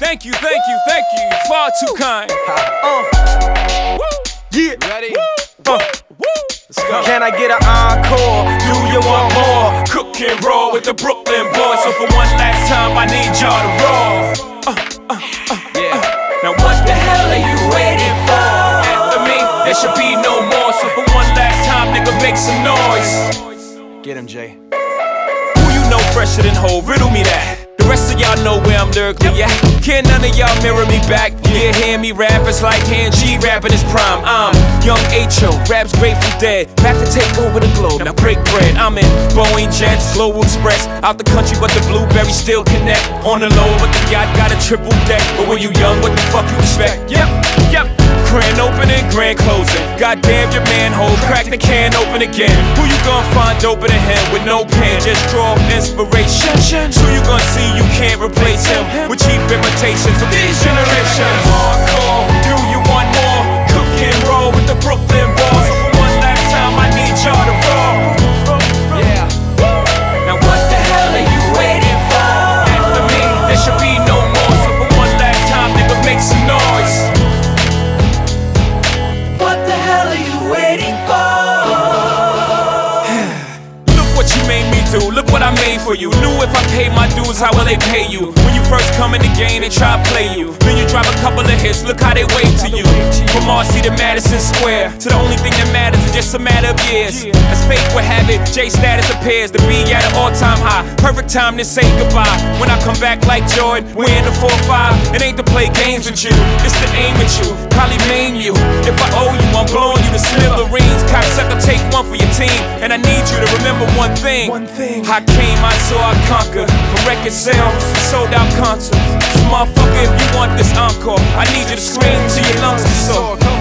Thank you, far too kind. Yeah. Ready? Let's go. Can I get an encore? Do you want more? Cook and roll with the Brooklyn boys. So for one last time, I need y'all to roll. Yeah. Now what the hell are you waiting for? After me, there should be no more. So for one last time, nigga, make some noise. Get him, Jay. Who you know fresher than Ho? Riddle me that. The rest of y'all know where I'm lyrically at. Can't none of y'all mirror me back. Yeah, hear me rap, it's like Han G rapping his prime. I'm Young H.O., raps Grateful Dead. Back to take over the globe, now break bread. I'm in Boeing Jets, Global Express. Out the country, but the blueberries still connect. On the low, but the yacht got a triple deck. But when you young, what the fuck you expect? Yep. Grand opening, grand closing. Goddamn your manhole, crack the can open again. Who you gonna find open a hand with no pen? Just draw inspiration. Who you gonna see you can't replace him with cheap imitations of these generations? Hardcore, do you want more? Cook and roll with the Brooklyn boys. So for one last time, I need y'all to roll. Yeah. Now what the hell are you waiting for? After me, there should be no more. So for one last time, nigga, make some noise. What the hell are you waiting for? Look what you made me do, look what I made for you. Knew if I paid my dues, how will they pay you? When you first come in the game, they try to play you. Then you drop a couple of hits, look how they wait to you. From Marcy to Madison Square, to the only thing that matters is just a matter of years. As fate would have it, J status appears to be at an all-time high. Perfect time to say goodbye. When I come back like Jordan, we're in the 4-5. It ain't to play games with you, it's to aim at you. Probably maim you. If I owe you, I'm blowing you to smithereens. Cocksucker, take one for your team. And I need you to remember one thing. I came, I saw, I conquered. From record sales, sold out concerts. So motherfucker, if you want this encore, I need you to scream till your lungs can soar.